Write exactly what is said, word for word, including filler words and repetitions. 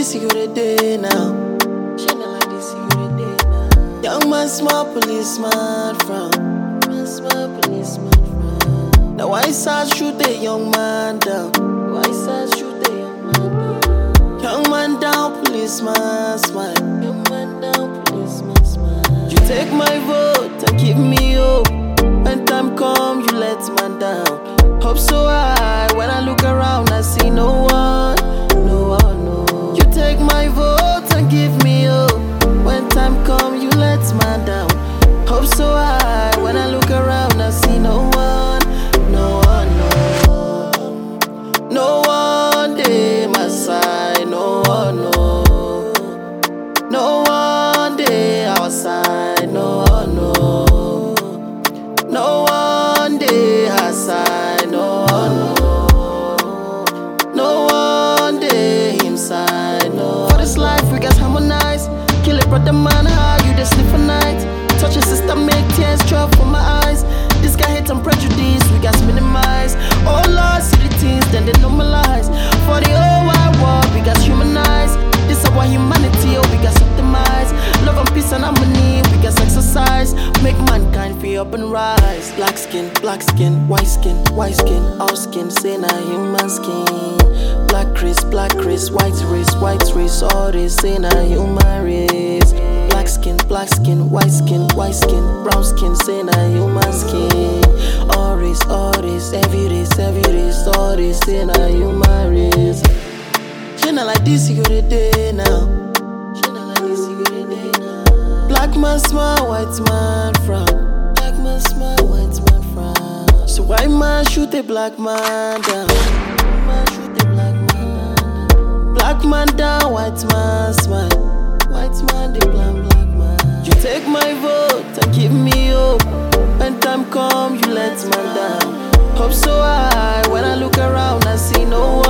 this, you go the day now. Shining like this, you go the day now. Young man, small policeman from. Man, small policeman from. Now why side shoot a young man down? Why side shoot a young man down? Young man down, policeman smile. Young man down, policeman smile. You take my vote and give me hope. When time come, you let man down. Hope so high, when I look around, I see no one, no one, no. You take my vote and give me hope. When time come, you let man down. Hope so high, when I look around, I see no one, no one, no. No one day my side, no one, no. No one day outside, no one, no. No one day outside, no one, no. No one day inside, no. For this life we got harmonize. Kill it, brother man, how you just sleep for night. Touch your sister, make tears drop from my eyes. This guy hate and prejudice, we got minimize. Oh Lord, see the things, then they normalize. For the whole wide world, we got humanize. This is our humanity, oh, we got optimize. Love and peace and harmony, we got exercise. Make mankind feel up and rise. Black skin, black skin, white skin, white skin, all skin, say na human skin. Black race, black race, white race, white race, all this, say na human race. Black skin, black skin, white skin, white skin, brown skin, say na human skin. All race, all race, every race, every race, all this, say na human race. Shining like this, you go the day now. Shining like this, you go the day now. Black man smile, white man frown. Black man smile, white man frown. So white man shoot a black man down. Man shoot a black man down. Black man down, white man smile. White man, the black black man. You take my vote and give me hope. When time come, you let man down. Hope so high, when I look around, I see no one.